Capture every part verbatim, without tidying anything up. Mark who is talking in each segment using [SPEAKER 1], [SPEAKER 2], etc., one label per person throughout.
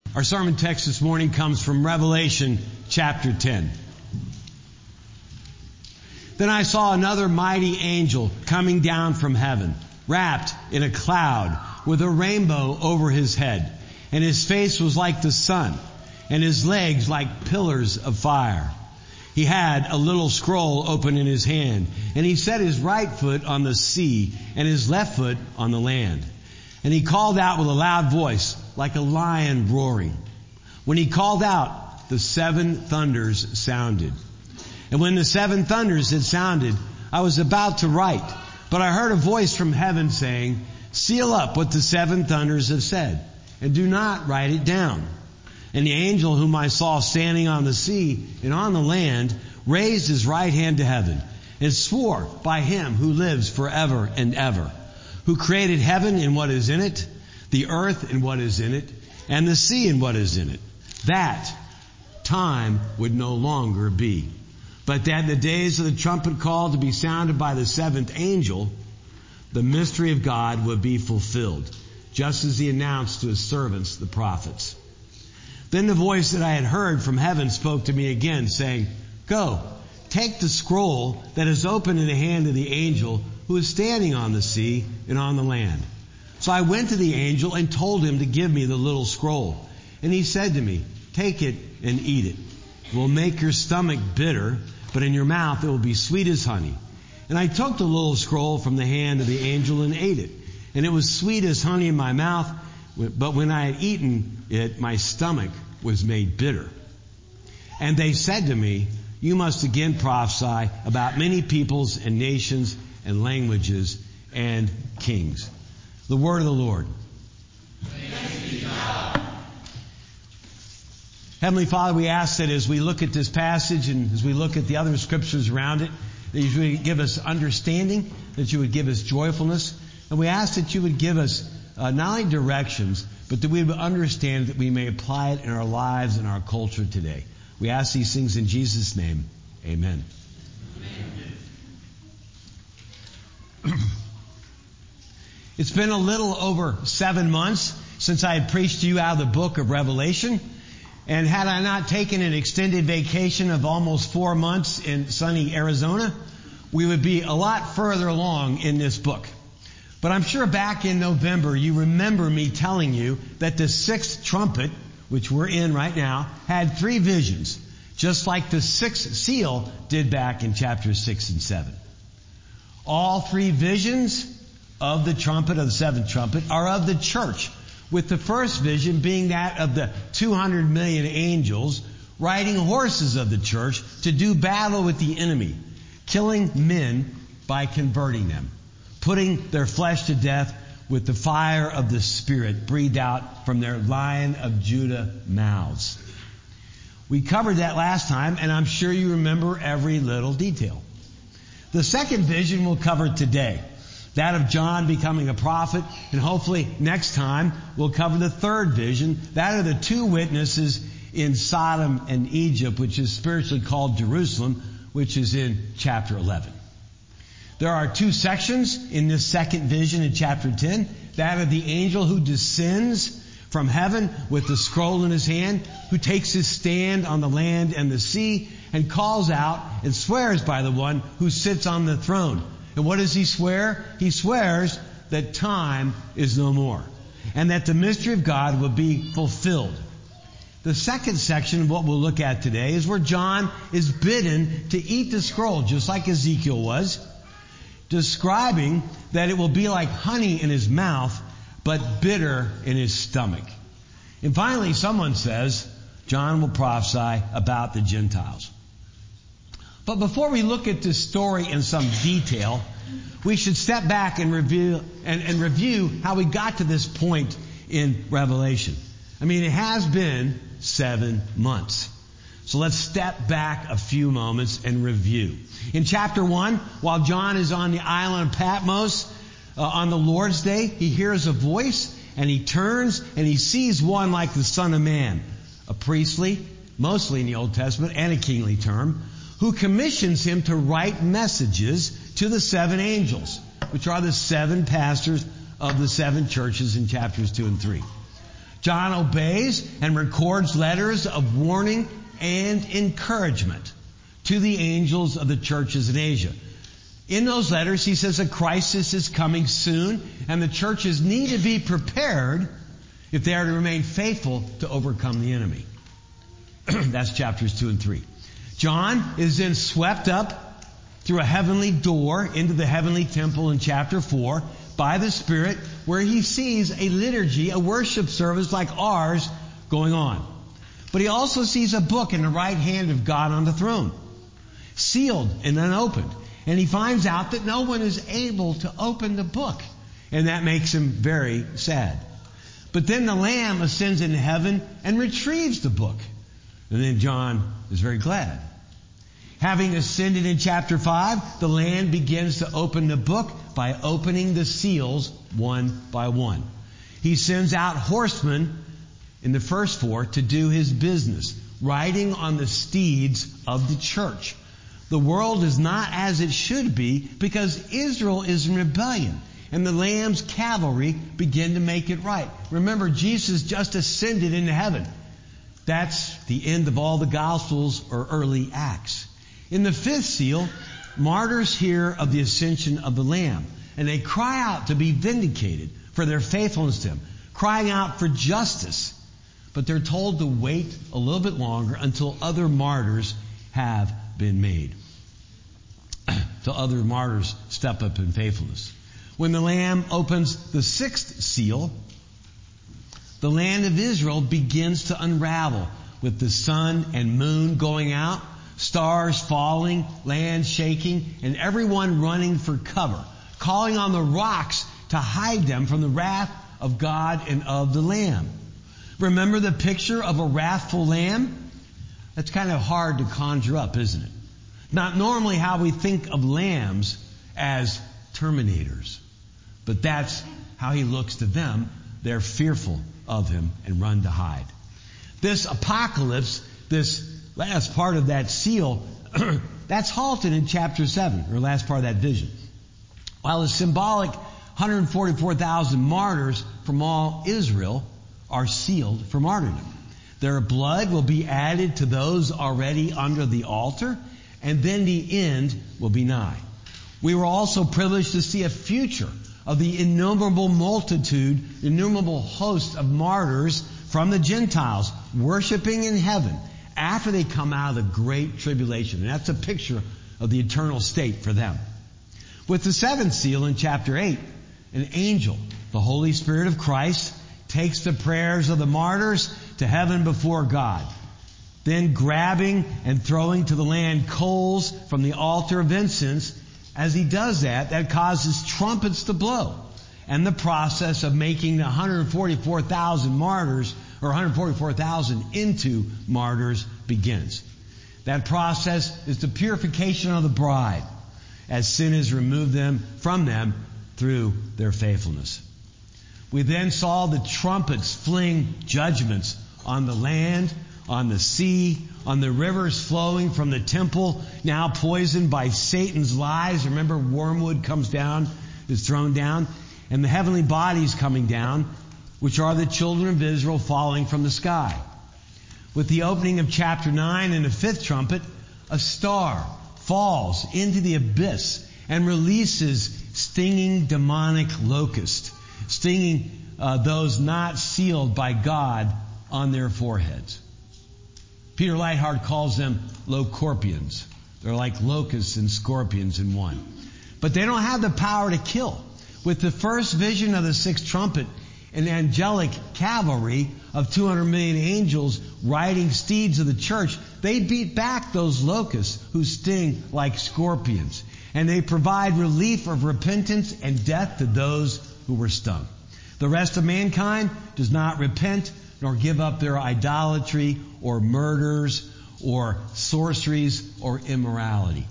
[SPEAKER 1] Our sermon text this morning comes from Revelation chapter ten. Then I saw another mighty angel coming down from heaven, wrapped in a cloud, with a rainbow over his head. And his face was like the sun, and his legs like pillars of fire. He had a little scroll open in his hand, and he set his right foot on the sea, and his left foot on the land. And he called out with a loud voice, like a lion roaring. When he called out, the seven thunders sounded. And when the seven thunders had sounded, I was about to write, but I heard a voice from heaven saying, "Seal up what the seven thunders have said, and do not write it down." And the angel whom I saw standing on the sea and on the land raised his right hand to heaven and swore by him who lives forever and ever, who created heaven and what is in it, the earth and what is in it, and the sea and what is in it, that time would no longer be, but that in the days of the trumpet call to be sounded by the seventh angel, the mystery of God would be fulfilled, just as he announced to his servants, the prophets. Then the voice that I had heard from heaven spoke to me again, saying, "Go, take the scroll that is open in the hand of the angel who is standing on the sea and on the land." So I went to the angel and told him to give me the little scroll. And he said to me, "Take it and eat it. It will make your stomach bitter, but in your mouth it will be sweet as honey." And I took the little scroll from the hand of the angel and ate it. And it was sweet as honey in my mouth, but when I had eaten it, my stomach was made bitter. And they said to me, "You must again prophesy about many peoples and nations and languages and kings." The word of the Lord.
[SPEAKER 2] Thanks be to God.
[SPEAKER 1] Heavenly Father, we ask that as we look at this passage and as we look at the other scriptures around it, that you would give us understanding, that you would give us joyfulness, and we ask that you would give us uh, not only directions, but that we would understand that we may apply it in our lives and our culture today. We ask these things in Jesus' name. Amen. Amen. It's been a little over seven months since I had preached to you out of the book of Revelation. And had I not taken an extended vacation of almost four months in sunny Arizona, we would be a lot further along in this book. But I'm sure back in November you remember me telling you that the sixth trumpet, which we're in right now, had three visions, just like the sixth seal did back in chapters six and seven. All three visions of the trumpet, of the seventh trumpet, are of the church, with the first vision being that of the two hundred million angels riding horses of the church to do battle with the enemy, killing men by converting them, putting their flesh to death with the fire of the Spirit breathed out from their Lion of Judah mouths. We covered that last time, and I'm sure you remember every little detail. The second vision we'll cover today, that of John becoming a prophet, and hopefully next time we'll cover the third vision, that of the two witnesses in Sodom and Egypt, which is spiritually called Jerusalem, which is in chapter eleven. There are two sections in this second vision in chapter ten, that of the angel who descends from heaven with the scroll in his hand, who takes his stand on the land and the sea, and calls out and swears by the one who sits on the throne. And what does he swear? He swears that time is no more, and that the mystery of God will be fulfilled. The second section of what we'll look at today is where John is bidden to eat the scroll, just like Ezekiel was, describing that it will be like honey in his mouth, but bitter in his stomach. And finally, someone says, John will prophesy about the Gentiles. But before we look at this story in some detail, we should step back and review and, and review how we got to this point in Revelation. I mean, it has been seven months. So let's step back a few moments and review. In chapter one, while John is on the island of Patmos uh, on the Lord's Day, he hears a voice and he turns and he sees one like the Son of Man, a priestly, mostly in the Old Testament, and a kingly term, who commissions him to write messages to the seven angels, which are the seven pastors of the seven churches in chapters two and three. John obeys and records letters of warning and encouragement to the angels of the churches in Asia. In those letters, he says a crisis is coming soon, and the churches need to be prepared if they are to remain faithful to overcome the enemy. That's chapters two and three. John is then swept up through a heavenly door into the heavenly temple in chapter four by the Spirit, where he sees a liturgy, a worship service like ours going on. But he also sees a book in the right hand of God on the throne, sealed and unopened. And he finds out that no one is able to open the book. And that makes him very sad. But then the Lamb ascends into heaven and retrieves the book. And then John is very glad. Having ascended in chapter five, the Lamb begins to open the book by opening the seals one by one. He sends out horsemen in the first four to do his business, riding on the steeds of the church. The world is not as it should be because Israel is in rebellion, and the Lamb's cavalry begin to make it right. Remember, Jesus just ascended into heaven. That's the end of all the Gospels or early Acts. In the fifth seal, martyrs hear of the ascension of the Lamb, and they cry out to be vindicated for their faithfulness to Him, crying out for justice. But they're told to wait a little bit longer until other martyrs have been made. Till other martyrs step up in faithfulness. When the Lamb opens the sixth seal, the land of Israel begins to unravel with the sun and moon going out, stars falling, land shaking, and everyone running for cover, calling on the rocks to hide them from the wrath of God and of the Lamb. Remember the picture of a wrathful lamb? That's kind of hard to conjure up, isn't it? Not normally how we think of lambs as terminators. But that's how he looks to them. They're fearful of him and run to hide. This apocalypse, this last part of that seal, that's halted in chapter seven, or last part of that vision. While the symbolic one hundred forty-four thousand martyrs from all Israel are sealed for martyrdom. Their blood will be added to those already under the altar, and then the end will be nigh. We were also privileged to see a future of the innumerable multitude, innumerable host of martyrs from the Gentiles worshiping in heaven after they come out of the great tribulation. And that's a picture of the eternal state for them. With the seventh seal in chapter eight, an angel, the Holy Spirit of Christ, takes the prayers of the martyrs to heaven before God. Then grabbing and throwing to the land coals from the altar of incense. As he does that, that causes trumpets to blow. And the process of making the one hundred forty-four thousand martyrs, or one hundred forty-four thousand into martyrs, begins. That process is the purification of the bride, as sin has removed them from them through their faithfulness. We then saw the trumpets fling judgments on the land, on the sea, on the rivers flowing from the temple, now poisoned by Satan's lies. Remember, wormwood comes down, is thrown down, and the heavenly bodies coming down, which are the children of Israel falling from the sky. With the opening of chapter nine and the fifth trumpet, a star falls into the abyss and releases stinging demonic locusts, stinging uh, those not sealed by God on their foreheads. Peter Leithart calls them locorpions. They're like locusts and scorpions in one. But they don't have the power to kill. With the first vision of the sixth trumpet, an angelic cavalry of two hundred million angels riding steeds of the church, they beat back those locusts who sting like scorpions. And they provide relief of repentance and death to those who were stung. The rest of mankind does not repent nor give up their idolatry or murders or sorceries or immorality.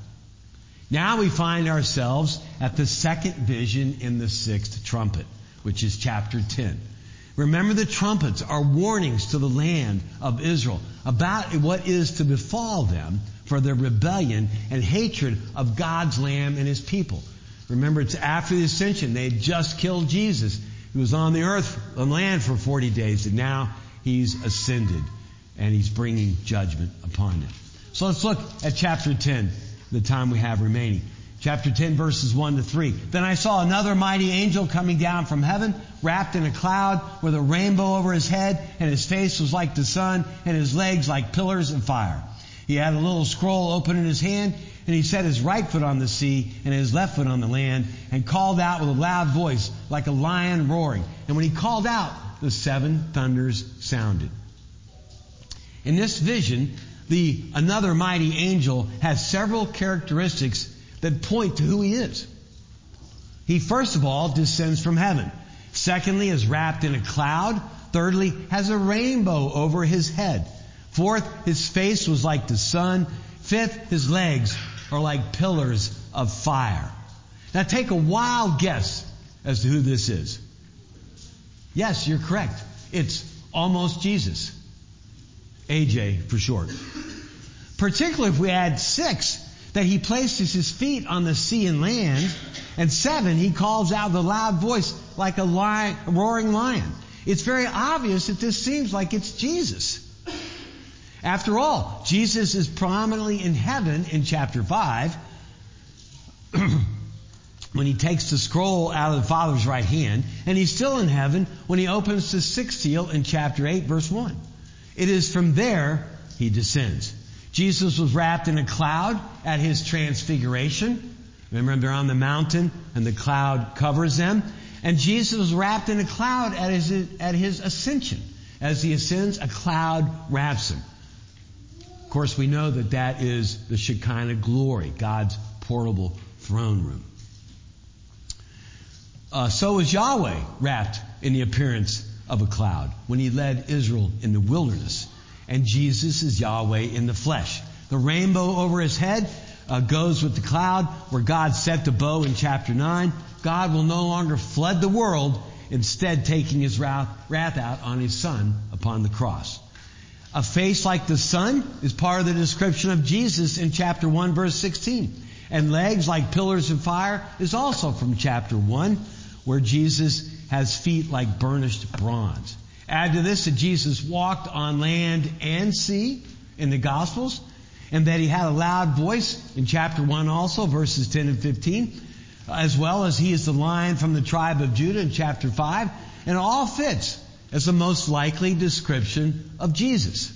[SPEAKER 1] Now we find ourselves at the second vision in the sixth trumpet, which is chapter ten. Remember, the trumpets are warnings to the land of Israel about what is to befall them for their rebellion and hatred of God's Lamb and His people. Remember, it's after the ascension. They had just killed Jesus. He was on the earth, on land for forty days, and now he's ascended, and he's bringing judgment upon it. So let's look at chapter ten, the time we have remaining. Chapter ten, verses one to three. Then I saw another mighty angel coming down from heaven, wrapped in a cloud, with a rainbow over his head, and his face was like the sun, and his legs like pillars of fire. He had a little scroll open in his hand, and he set his right foot on the sea and his left foot on the land, and called out with a loud voice like a lion roaring. And when he called out, the seven thunders sounded. In this vision, the another mighty angel has several characteristics that point to who he is. He first of all descends from heaven. Secondly, is wrapped in a cloud. Thirdly, has a rainbow over his head. Fourth, his face was like the sun. Fifth, his legs are like pillars of fire. Now take a wild guess as to who this is. Yes, you're correct. It's almost Jesus. A J for short. Particularly if we add six, that he places his feet on the sea and land, and seven, he calls out with a loud voice like a, lion, a roaring lion. It's very obvious that this seems like it's Jesus. After all, Jesus is prominently in heaven in chapter five when he takes the scroll out of the Father's right hand, and he's still in heaven when he opens the sixth seal in chapter eight, verse one. It is from there he descends. Jesus was wrapped in a cloud at his transfiguration. Remember, they're on the mountain and the cloud covers them. And Jesus was wrapped in a cloud at his, at his ascension. As he ascends, a cloud wraps him. Of course, we know that that is the Shekinah glory, God's portable throne room. Uh, so is Yahweh wrapped in the appearance of a cloud when he led Israel in the wilderness. And Jesus is Yahweh in the flesh. The rainbow over his head uh, goes with the cloud where God set the bow in chapter nine. God will no longer flood the world, instead taking his wrath, wrath out on his Son upon the cross. A face like the sun is part of the description of Jesus in chapter one, verse sixteen. And legs like pillars of fire is also from chapter one, where Jesus has feet like burnished bronze. Add to this that Jesus walked on land and sea in the Gospels, and that he had a loud voice in chapter one also, verses ten and fifteen, as well as he is the Lion from the tribe of Judah in chapter five, and it all fits as the most likely description of Jesus.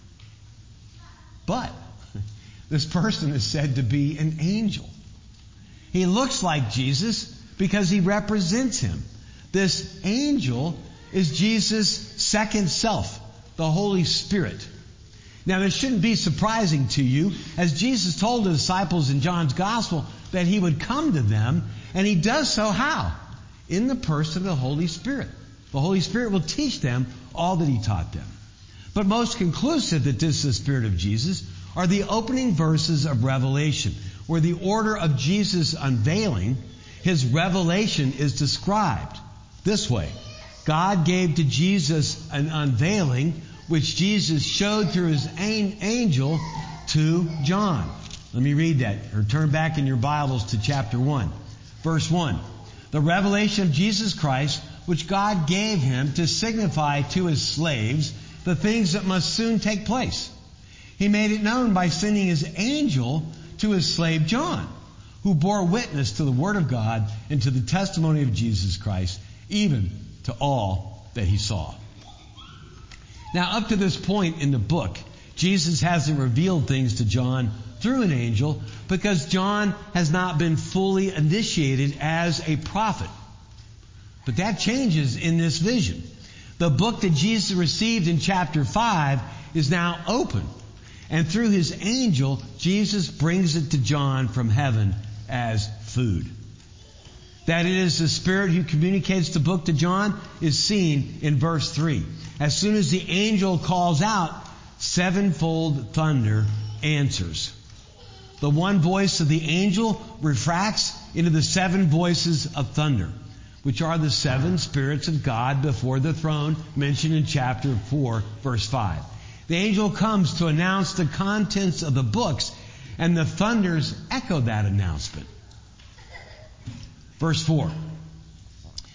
[SPEAKER 1] But this person is said to be an angel. He looks like Jesus because he represents him. This angel is Jesus' second self, the Holy Spirit. Now, this shouldn't be surprising to you, as Jesus told the disciples in John's Gospel that he would come to them, and he does so how? In the person of the Holy Spirit. The Holy Spirit will teach them all that he taught them. But most conclusive that this is the Spirit of Jesus are the opening verses of Revelation, where the order of Jesus' unveiling, his revelation, is described this way. God gave to Jesus an unveiling, which Jesus showed through his angel to John. Let me read that, or turn back in your Bibles to chapter one. Verse one. The revelation of Jesus Christ, which God gave him to signify to his slaves the things that must soon take place. He made it known by sending his angel to his slave John, who bore witness to the word of God and to the testimony of Jesus Christ, even to all that he saw. Now, up to this point in the book, Jesus hasn't revealed things to John through an angel because John has not been fully initiated as a prophet. But that changes in this vision. The book that Jesus received in chapter five is now open. And through his angel, Jesus brings it to John from heaven as food. That it is the Spirit who communicates the book to John is seen in verse three. As soon as the angel calls out, sevenfold thunder answers. The one voice of the angel refracts into the seven voices of thunder, which are the seven spirits of God before the throne mentioned in chapter four, verse five. The angel comes to announce the contents of the books, and the thunders echo that announcement. Verse four.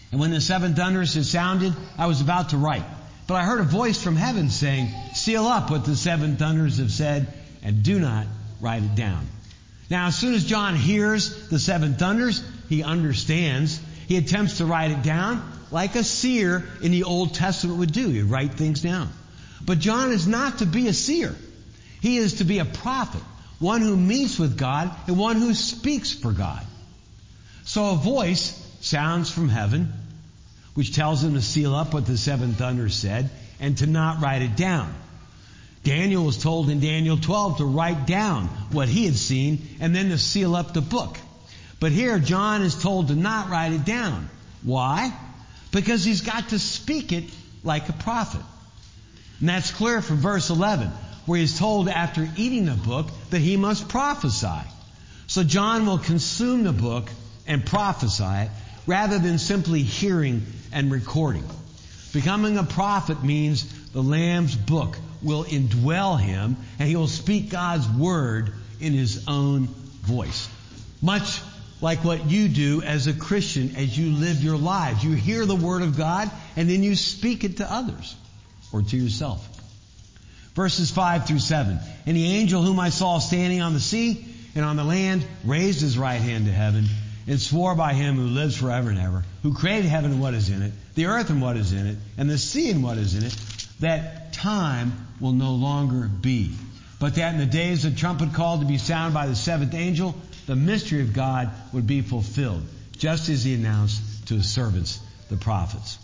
[SPEAKER 1] And when the seven thunders had sounded, I was about to write. But I heard a voice from heaven saying, seal up what the seven thunders have said, and do not write it down. Now, as soon as John hears the seven thunders, he understands. He attempts to write it down like a seer in the Old Testament would do. He'd write things down. But John is not to be a seer. He is to be a prophet, one who meets with God and one who speaks for God. So a voice sounds from heaven, which tells him to seal up what the seven thunders said and to not write it down. Daniel was told in Daniel twelve to write down what he had seen and then to seal up the book. But here John is told to not write it down. Why? Because he's got to speak it like a prophet. And that's clear from verse eleven, where he's told after eating the book that he must prophesy. So John will consume the book and prophesy it rather than simply hearing and recording. Becoming a prophet means the Lamb's book will indwell him and he will speak God's word in his own voice. Much like what you do as a Christian as you live your lives. You hear the word of God and then you speak it to others or to yourself. Verses five through seven. And the angel whom I saw standing on the sea and on the land raised his right hand to heaven and swore by him who lives forever and ever, who created heaven and what is in it, the earth and what is in it, and the sea and what is in it, that time will no longer be. But that in the days the trumpet called to be sounded by the seventh angel, the mystery of God would be fulfilled, just as he announced to his servants, the prophets.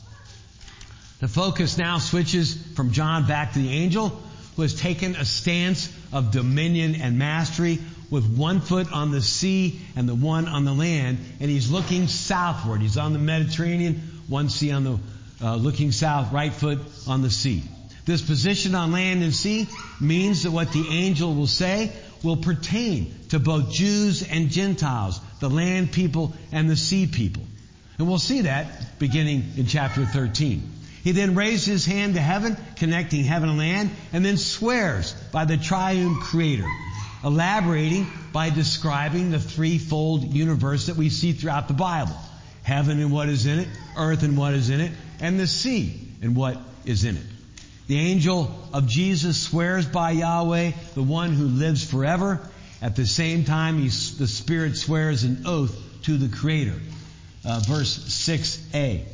[SPEAKER 1] The focus now switches from John back to the angel, who has taken a stance of dominion and mastery with one foot on the sea and the one on the land, and he's looking southward. He's on the Mediterranean, one sea on the uh, looking south, right foot on the sea. This position on land and sea means that what the angel will say will pertain to both Jews and Gentiles, the land people and the sea people. And we'll see that beginning in chapter thirteen. He then raised his hand to heaven, connecting heaven and land, and then swears by the triune creator, elaborating by describing the threefold universe that we see throughout the Bible. Heaven and what is in it, earth and what is in it, and the sea and what is in it. The angel of Jesus swears by Yahweh, the one who lives forever. At the same time, he, the Spirit swears an oath to the Creator. Uh, verse six a.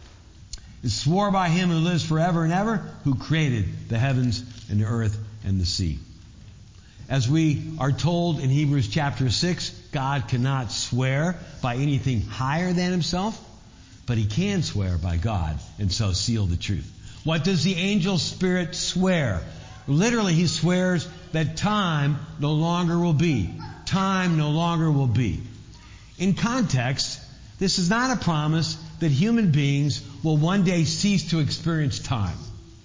[SPEAKER 1] It swore by him who lives forever and ever, who created the heavens and the earth and the sea. As we are told in Hebrews chapter six, God cannot swear by anything higher than himself, but he can swear by God and so seal the truth. What does the angel spirit swear? Literally, he swears that time no longer will be. Time no longer will be. In context, this is not a promise that human beings will one day cease to experience time,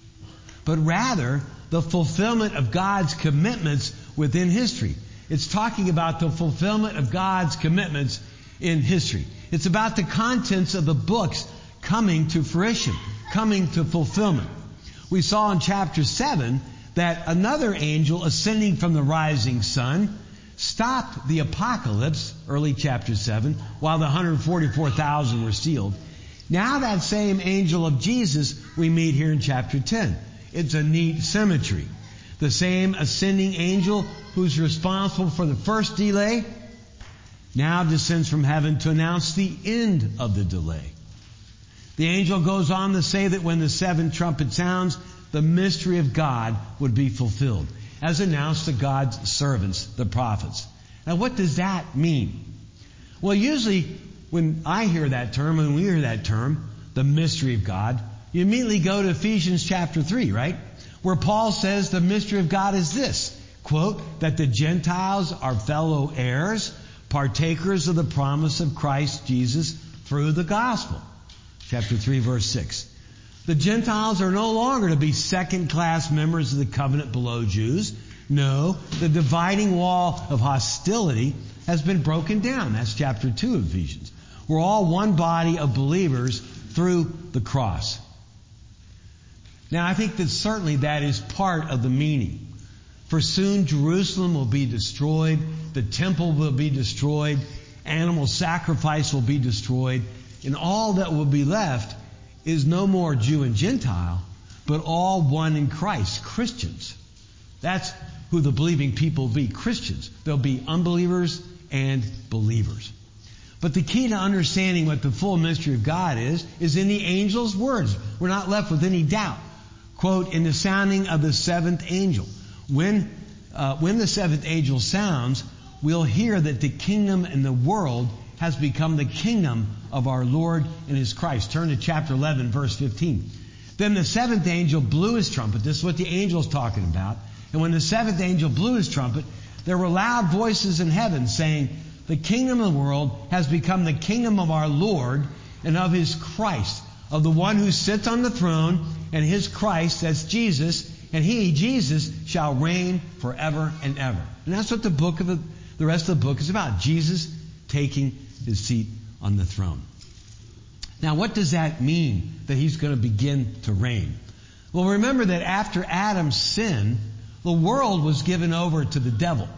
[SPEAKER 1] but rather the fulfillment of God's commitments within history. It's talking about the fulfillment of God's commitments in history. It's about the contents of the books coming to fruition, coming to fulfillment. We saw in chapter seven that another angel ascending from the rising sun stopped the apocalypse, early chapter seven, while the one hundred forty-four thousand were sealed. Now that same angel of Jesus we meet here in chapter ten. It's a neat symmetry. The same ascending angel who's responsible for the first delay now descends from heaven to announce the end of the delay. The angel goes on to say that when the seventh trumpet sounds, the mystery of God would be fulfilled, as announced to God's servants, the prophets. Now, what does that mean? Well, usually when I hear that term, when we hear that term, the mystery of God, you immediately go to Ephesians chapter three, right? Where Paul says the mystery of God is this, quote, that the Gentiles are fellow heirs, partakers of the promise of Christ Jesus through the gospel. Chapter three, verse six. The Gentiles are no longer to be second-class members of the covenant below Jews. No, the dividing wall of hostility has been broken down. That's chapter two of Ephesians. We're all one body of believers through the cross. Now, I think that certainly that is part of the meaning. For soon Jerusalem will be destroyed, the temple will be destroyed, animal sacrifice will be destroyed, and all that will be left is no more Jew and Gentile, but all one in Christ, Christians. That's who the believing people will be, Christians. There'll be unbelievers and believers. But the key to understanding what the full mystery of God is, is in the angel's words. We're not left with any doubt. Quote, in the sounding of the seventh angel. When, uh, when the seventh angel sounds, we'll hear that the kingdom and the world has become the kingdom of our Lord and His Christ. Turn to chapter eleven, verse fifteen. Then the seventh angel blew his trumpet. This is what the angel's talking about. And when the seventh angel blew his trumpet, there were loud voices in heaven saying, the kingdom of the world has become the kingdom of our Lord and of His Christ, of the one who sits on the throne, and His Christ, that's Jesus, and He, Jesus, shall reign forever and ever. And that's what the book of the, the rest of the book is about. Jesus taking His seat on the throne. Now, what does that mean that He's going to begin to reign? Well, remember that after Adam's sin, the world was given over to the devil.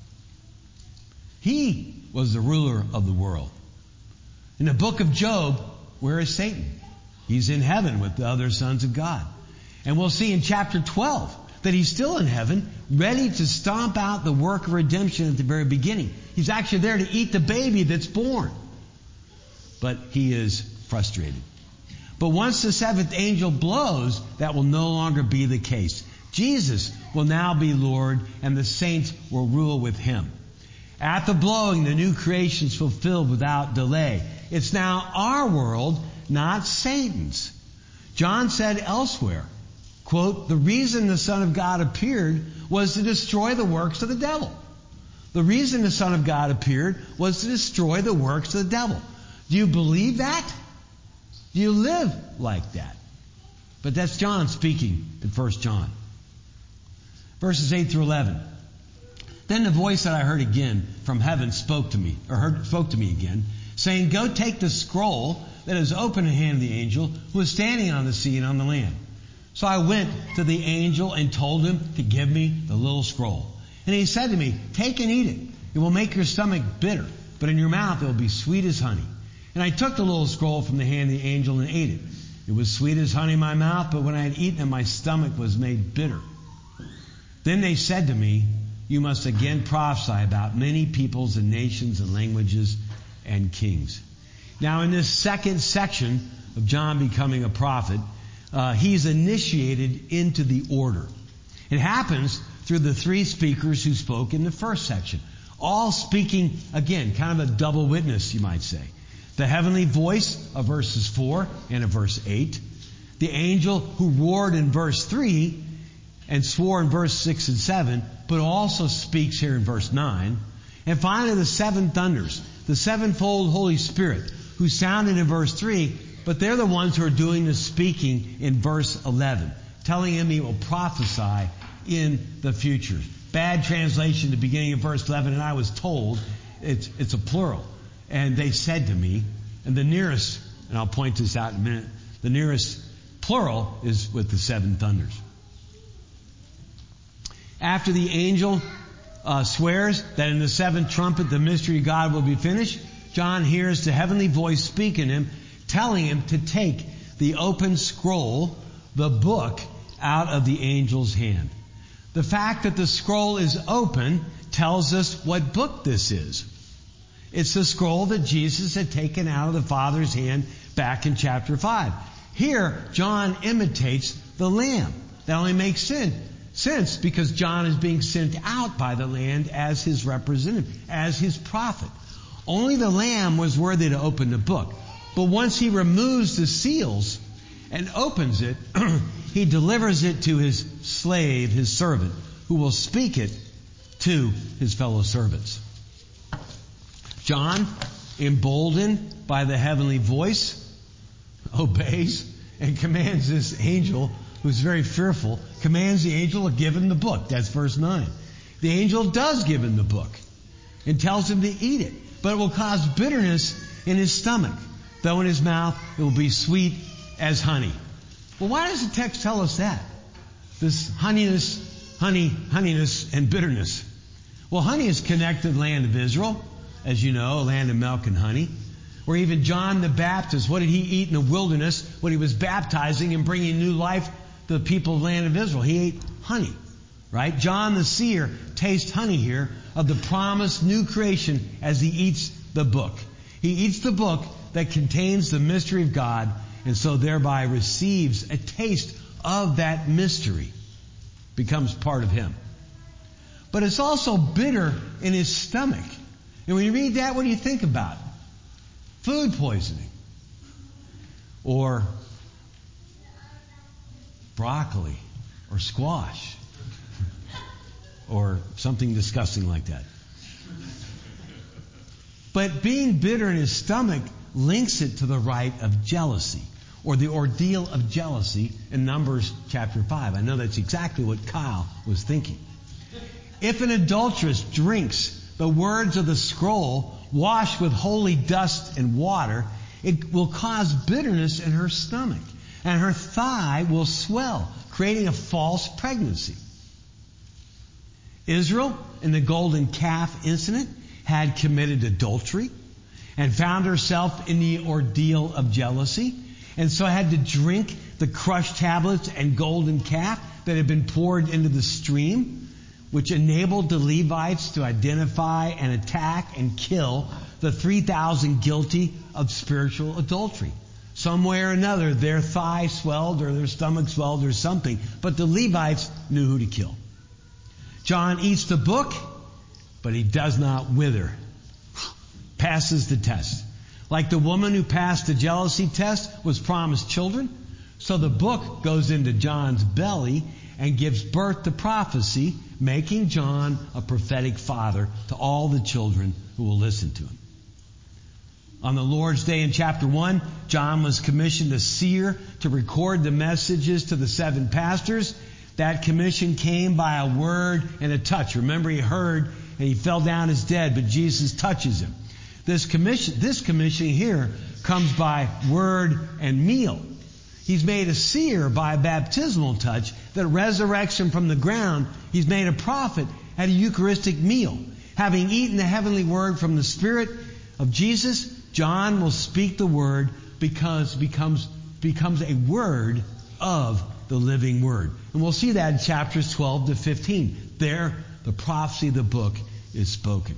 [SPEAKER 1] He was the ruler of the world. In the book of Job, where is Satan? He's in heaven with the other sons of God. And we'll see in chapter twelve that he's still in heaven, ready to stomp out the work of redemption at the very beginning. He's actually there to eat the baby that's born. But he is frustrated. But once the seventh angel blows, that will no longer be the case. Jesus will now be Lord, and the saints will rule with Him. At the blowing, the new creation is fulfilled without delay. It's now our world, not Satan's. John said elsewhere, quote, the reason the Son of God appeared was to destroy the works of the devil. The reason the Son of God appeared was to destroy the works of the devil. Do you believe that? Do you live like that? But that's John speaking in First John. Verses eight through eleven. Then the voice that I heard again from heaven spoke to me, or heard, spoke to me again, saying, go take the scroll that is open in the hand of the angel who is standing on the sea and on the land. So I went to the angel and told him to give me the little scroll. And he said to me, take and eat it. It will make your stomach bitter, but in your mouth it will be sweet as honey. And I took the little scroll from the hand of the angel and ate it. It was sweet as honey in my mouth, but when I had eaten it, my stomach was made bitter. Then they said to me, you must again prophesy about many peoples and nations and languages and kings. Now in this second section of John becoming a prophet, uh, he's initiated into the order. It happens through the three speakers who spoke in the first section. All speaking, again, kind of a double witness, you might say. The heavenly voice of verses four and of verse eight. The angel who roared in verse three and swore in verse six and seven, but also speaks here in verse nine. And finally the seven thunders, the sevenfold Holy Spirit, who sounded in verse three, but they're the ones who are doing the speaking in verse eleven, telling him he will prophesy in the future. Bad translation, the beginning of verse eleven, and I was told it's, it's a plural. And they said to me, and the nearest, and I'll point this out in a minute, the nearest plural is with the seven thunders. After the angel uh, swears that in the seventh trumpet the mystery of God will be finished, John hears the heavenly voice speaking to him, telling him to take the open scroll, the book, out of the angel's hand. The fact that the scroll is open tells us what book this is. It's the scroll that Jesus had taken out of the Father's hand back in chapter five. Here, John imitates the Lamb. That only makes sense. Sense because John is being sent out by the Lamb as his representative, as his prophet. Only the Lamb was worthy to open the book. But once he removes the seals and opens it, he delivers it to his slave, his servant, who will speak it to his fellow servants. John, emboldened by the heavenly voice, obeys and commands this angel, who's very fearful, commands the angel to give him the book. That's verse nine. The angel does give him the book and tells him to eat it, but it will cause bitterness in his stomach, though in his mouth it will be sweet as honey. Well, why does the text tell us that? This honeyness, honey, honeyness, and bitterness. Well, honey is connected to the land of Israel, as you know, a land of milk and honey. Or even John the Baptist, what did he eat in the wilderness when he was baptizing and bringing new life to the people of the land of Israel? He ate honey, right? John the seer tastes honey here of the promised new creation as he eats the book. He eats the book that contains the mystery of God, and so thereby receives a taste of that mystery, becomes part of him. But it's also bitter in his stomach. And when you read that, what do you think about? Food poisoning. Or broccoli. Or squash. Or something disgusting like that. But being bitter in his stomach links it to the rite of jealousy, or the ordeal of jealousy in Numbers chapter five. I know that's exactly what Kyle was thinking. If an adulteress drinks the words of the scroll washed with holy dust and water, it will cause bitterness in her stomach, and her thigh will swell, creating a false pregnancy. Israel, in the golden calf incident, had committed adultery and found herself in the ordeal of jealousy, and so had to drink the crushed tablets and golden calf that had been poured into the stream, which enabled the Levites to identify and attack and kill the three thousand guilty of spiritual adultery. Some way or another, their thigh swelled or their stomach swelled or something, but the Levites knew who to kill. John eats the book, but he does not wither. Passes the test. Like the woman who passed the jealousy test was promised children, so the book goes into John's belly and gives birth to prophecy, making John a prophetic father to all the children who will listen to him. On the Lord's Day in chapter one, John was commissioned a seer to record the messages to the seven pastors. That commission came by a word and a touch. Remember, he heard and he fell down as dead, but Jesus touches him. This commission, this commission here comes by word and meal. He's made a seer by a baptismal touch that resurrects him from the ground. He's made a prophet at a Eucharistic meal. Having eaten the heavenly word from the Spirit of Jesus, John will speak the word because becomes becomes a word of the living word. And we'll see that in chapters twelve to fifteen. There, the prophecy of the book is spoken.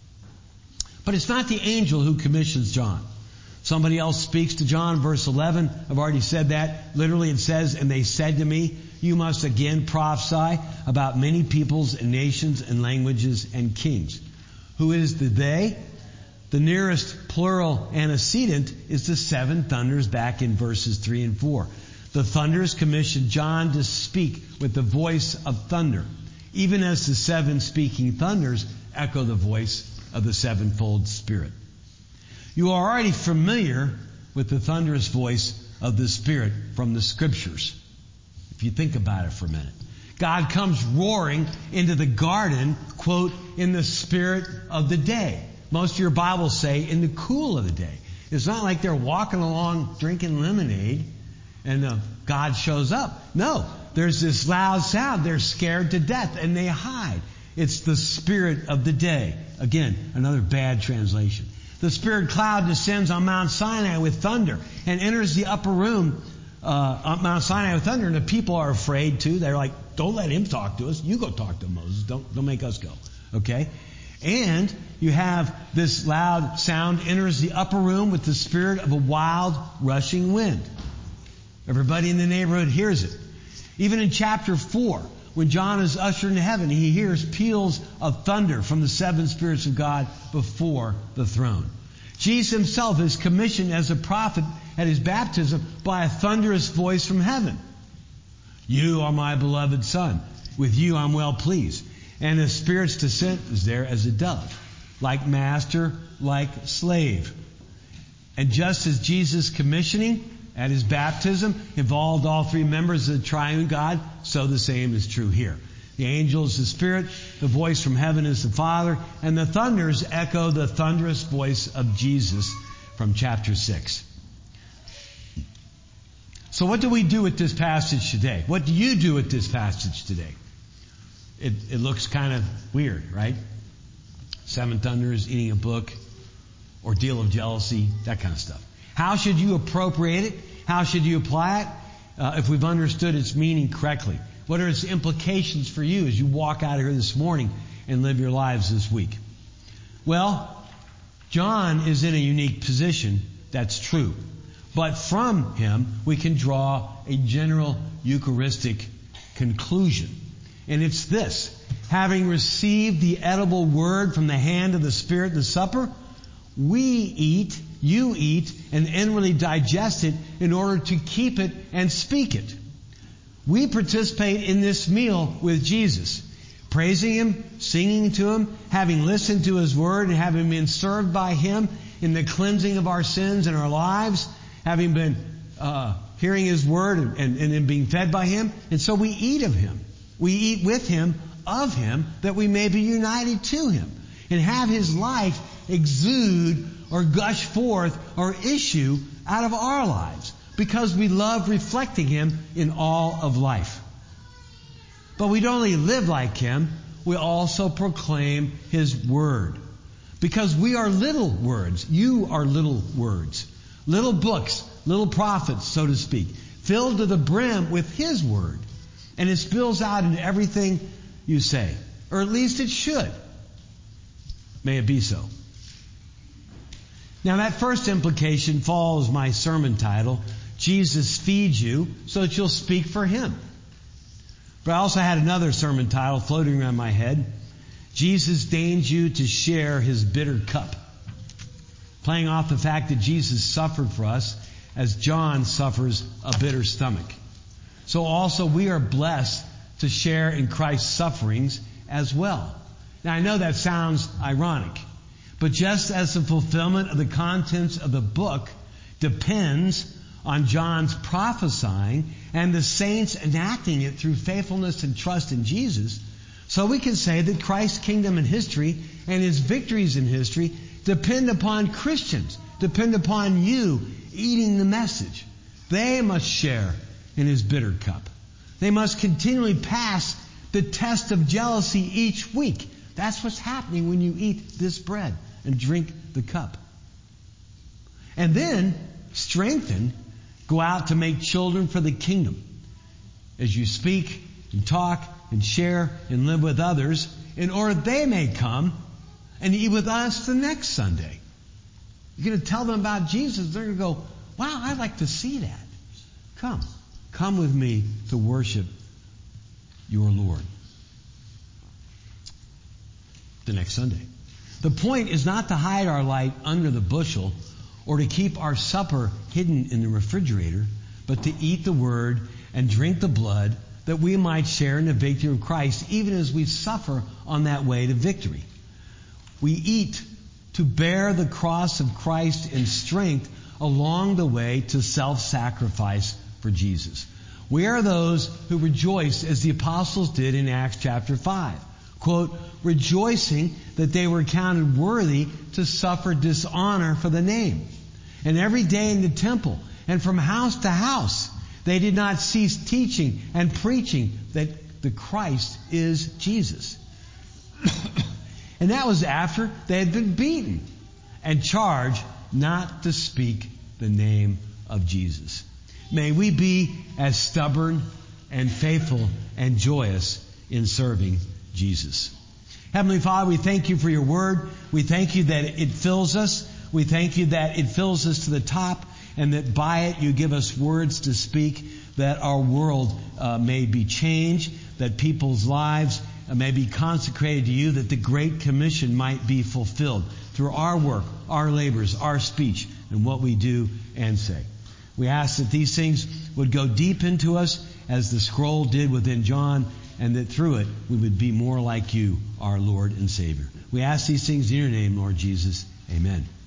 [SPEAKER 1] But it's not the angel who commissions John. Somebody else speaks to John, verse eleven. I've already said that. Literally it says, and they said to me, you must again prophesy about many peoples and nations and languages and kings. Who is the they? The nearest plural antecedent is the seven thunders back in verses three and four. The thunders commissioned John to speak with the voice of thunder, even as the seven speaking thunders echo the voice of the sevenfold Spirit. You are already familiar with the thunderous voice of the Spirit from the Scriptures. If you think about it for a minute. God comes roaring into the garden, quote, in the spirit of the day. Most of your Bibles say in the cool of the day. It's not like they're walking along drinking lemonade and uh, God shows up. No, there's this loud sound. They're scared to death and they hide. It's the spirit of the day. Again, another bad translation. The spirit cloud descends on Mount Sinai with thunder and enters the upper room uh, on Mount Sinai with thunder, and the people are afraid too. They're like, don't let him talk to us. You go talk to Moses. Don't, don't make us go. Okay? And you have this loud sound enters the upper room with the spirit of a wild rushing wind. Everybody in the neighborhood hears it. Even in chapter four, when John is ushered into heaven, he hears peals of thunder from the seven spirits of God before the throne. Jesus himself is commissioned as a prophet at his baptism by a thunderous voice from heaven. You are my beloved Son. With you I'm well pleased. And the Spirit's descent is there as a dove, like master, like slave. And just as Jesus' commissioning at his baptism involved all three members of the triune God, so the same is true here. The angel is the Spirit, the voice from heaven is the Father, and the thunders echo the thunderous voice of Jesus from chapter six. So what do we do with this passage today? What do you do with this passage today? It, it looks kind of weird, right? Seven thunders, eating a book. ordeal of jealousy, that kind of stuff. How should you appropriate it? How should you apply it? Uh, if we've understood its meaning correctly. What are its implications for you as you walk out of here this morning and live your lives this week? Well, John is in a unique position. That's true. But from him, we can draw a general Eucharistic conclusion. And it's this. Having received the edible word from the hand of the Spirit in the supper, we eat, you eat, and inwardly digest it in order to keep it and speak it. We participate in this meal with Jesus, praising Him, singing to Him, having listened to His word, and having been served by Him in the cleansing of our sins in our lives, having been uh, hearing His word and, and, and being fed by Him. And so we eat of Him. We eat with Him, of Him, that we may be united to Him and have His life exude or gush forth or issue out of our lives because we love reflecting Him in all of life. But we don't only live like Him, we also proclaim His word. Because we are little words. You are little words. Little books, little prophets, so to speak, filled to the brim with His word. And it spills out into everything you say. Or at least it should. May it be so. Now that first implication follows my sermon title, Jesus feeds you so that you'll speak for Him. But I also had another sermon title floating around my head, Jesus deigns you to share His bitter cup. Playing off the fact that Jesus suffered for us as John suffers a bitter stomach. So also we are blessed to share in Christ's sufferings as well. Now I know that sounds ironic, but just as the fulfillment of the contents of the book depends on John's prophesying and the saints enacting it through faithfulness and trust in Jesus, so we can say that Christ's kingdom in history and His victories in history depend upon Christians, depend upon you eating the message. They must share in His bitter cup. They must continually pass the test of jealousy each week. That's what's happening when you eat this bread and drink the cup. And then, strengthened, go out to make children for the kingdom. As you speak and talk and share and live with others, in order they may come and eat with us the next Sunday. You're going to tell them about Jesus. They're going to go, wow, I'd like to see that. Come. Come with me to worship your Lord. The next Sunday. The point is not to hide our light under the bushel or to keep our supper hidden in the refrigerator, but to eat the word and drink the blood that we might share in the victory of Christ even as we suffer on that way to victory. We eat to bear the cross of Christ in strength along the way to self-sacrifice for Jesus. We are those who rejoice as the apostles did in Acts chapter five. Quote, rejoicing that they were counted worthy to suffer dishonor for the name. And every day in the temple and from house to house, they did not cease teaching and preaching that the Christ is Jesus. And that was after they had been beaten and charged not to speak the name of Jesus. May we be as stubborn and faithful and joyous in serving Jesus. Heavenly Father, we thank you for your word. We thank you that it fills us. We thank you that it fills us to the top and that by it you give us words to speak, that our world uh, may be changed, that people's lives uh, may be consecrated to you, that the Great Commission might be fulfilled through our work, our labors, our speech, and what we do and say. We ask that these things would go deep into us as the scroll did within John, and that through it we would be more like you, our Lord and Savior. We ask these things in your name, Lord Jesus. Amen.